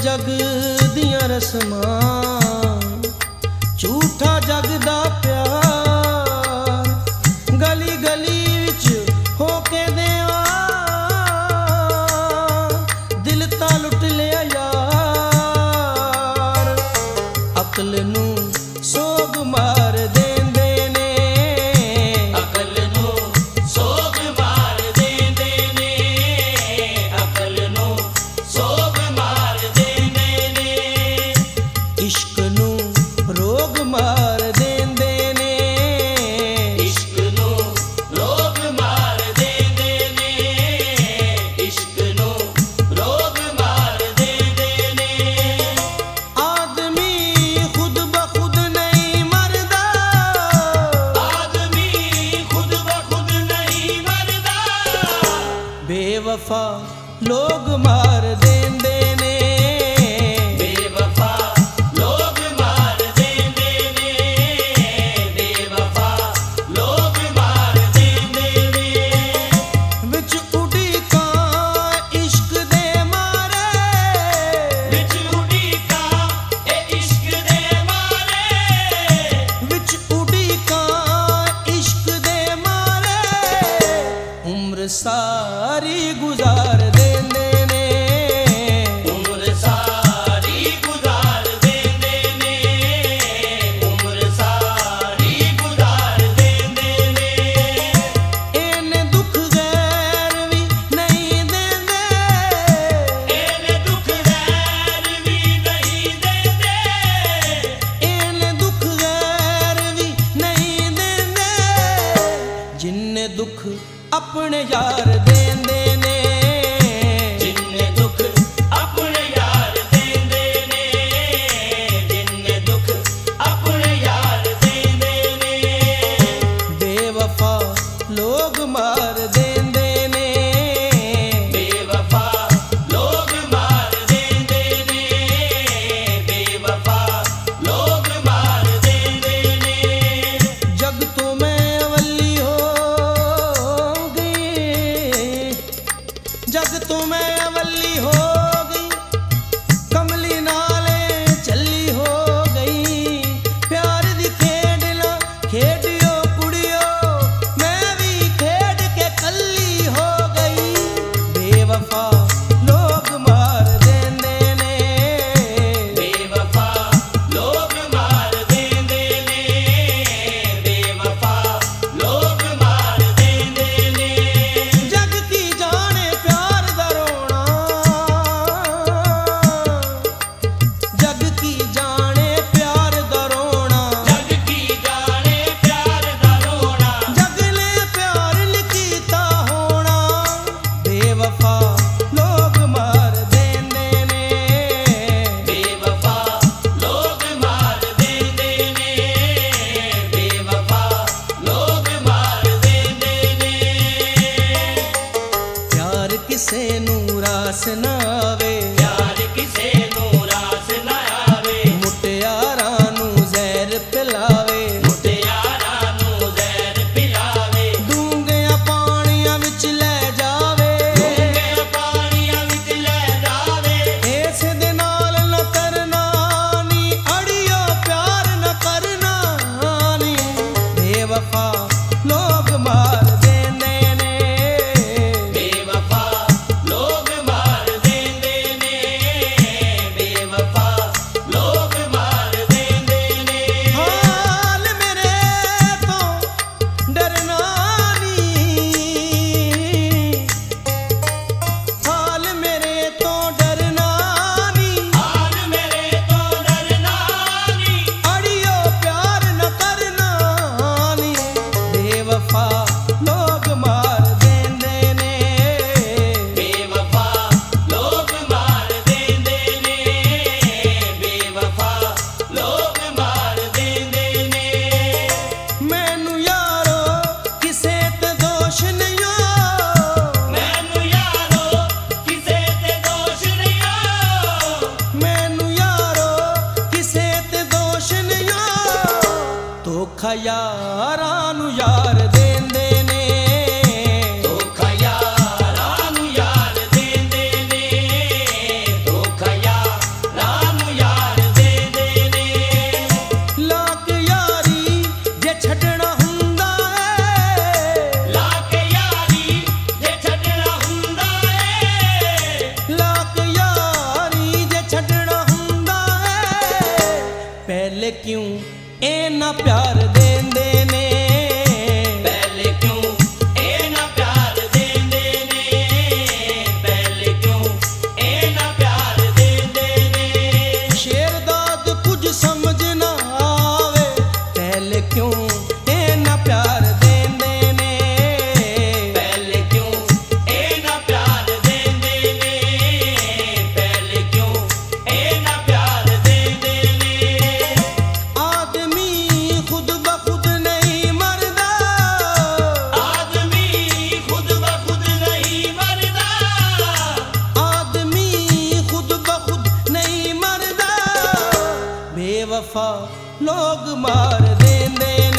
जग दियां रस्मां झूठा जग दा प्यार गली गली विच होके देवा दिल ता लुट लिया यार अकल नू सोग मार देंदे ने अकल नू सोग मार देंदे ने अकल नू सोग मार देंदे ने इश्क नू रोग मार देंदे ने इश्क नू रोग मार देंदे ने इश्क नू रोग मार देंदे ने आदमी खुद ब खुद नहीं मरदा आदमी खुद ब खुद नहीं मरदा बेवफा लोग मार देंदे ने बेवफा लोग मार देंदे ने बेवफा लोग मार देंदे ने विच उड़ी कां इश्क दे मारे विच उड़ी कां ए इश्क दे मारे विच उड़ी कां इश्क दे मारे उम्र सारी गुजार देंदे ने उम्र सारी गुजार देंदे ने उम्र सारी गुजार देंदे ने इन्ने दुख गैर भी नहीं देंदे इन्ने दुख गैर भी नहीं देंदे इन्ने दुख गैर भी नहीं देंदे जिन्ने दुख अपने यार देंदे ने जिन्ने दुख अपने यार देंदे ने जिन्ने दुख अपने यार देंदे ने बेवफा लोग मार देंदे ने बेवफा लोग मार देंदे ने बेवफा लोग मार देंदे ने जग तो मैं अवली हो गई जग तो मैं अवली हो गई कमली नाले चली हो गई प्यार दी खेड ला खेडियो कुड़ियो मैं भी खेड के कल्ली हो गई बेवफा लोग मार देंदे ने बेवफा लोग मार देंदे ने बेवफा लोग मार देंदे ने जग की जाने प्यार दा रोना जग की जाने प्यार दा रोना जग की जाने प्यार दा रोना जग ने प्यार लिखीता होना बेवफा लोग मार देंदे ने बेवफा लोग मार देंदे ने बेवफा लोग मार देंदे ने प्यार किसे नू रास ना आवे प्यार किसे नू रास ना आवे मुटियारां नू जहर पिलावे मुटियारां नू जहर पिलावे डूंघियां पानियां विच ले जावे डूंघे पानियां विच ले जावे इस दे नाल न करना नी अड़ियो प्यार न करना नी बेवफा लोग मार देंदे ने बेवफा लोग मार देंदे ने बेवफा लोग मार देंदे ने हाल मेरे तो डरना नी हाल मेरे तो डरना नी हाल मेरे तो डरना नी अड़ियो प्यार न करना नी बेवफा लोग मार देंदे ने बेवफा लोग मार देंदे ने बेवफा लोग मार देंदे ने मैनू यारो किसे ते दोष नहीं हो मैनू यारो किसे ते दोष नहीं हो मैनू यारो किसे ते दोष नहीं हो धोखा यारां नू यार देंदे ने धोखा यारां नू यार देंदे ने धोखा यारां ਕਿਉਂ ਇੰਨਾ ਪਿਆਰ ਦੇਂਦੇ ਨੇ, ਪਹਿਲੇ ਕਿਉਂ ਇਹ ਨਾ ਪਿਆਰ ਦੇਂਦੇ ਨੇ, ਪਹਿਲੇ ਕਿਉਂ ਇਹ ਨਾ ਪਿਆਰ ਦੇਂਦੇ ਨੇ। ਸ਼ੇਰ ਦਾ ਤੇ ਕੁਝ ਸਮਝ ਨਾ ਆਵੇ, ਪਹਿਲੇ ਕਿਉਂ ਇੰਨਾ ਪਿਆਰ ਦੇਂਦੇ ਨੇ, ਪਹਿਲੇ ਕਿਉਂ ਇਹ ਨਾ ਪਿਆਰ ਦੇਂਦੇ ਨੇ, ਪਹਿਲੇ ਕਿਉਂ ਇਹ ਨਾ ਪਿਆਰ ਦੇਂਦੇ ਨੇ। ਆਦਮੀ ਖੁਦ ਬ ਖੁਦ ਨਹੀਂ ਮਰਦਾ, ਆਦਮੀ ਖੁਦ ਬ ਖੁਦ ਨਹੀਂ ਮਰਦਾ, ਆਦਮੀ ਖੁਦ ਬ ਖੁਦ ਨਹੀਂ ਮਰਦਾ, ਬੇਵਫਾ ਲੋਗ ਮਾਰ ਦੇਂਦੇ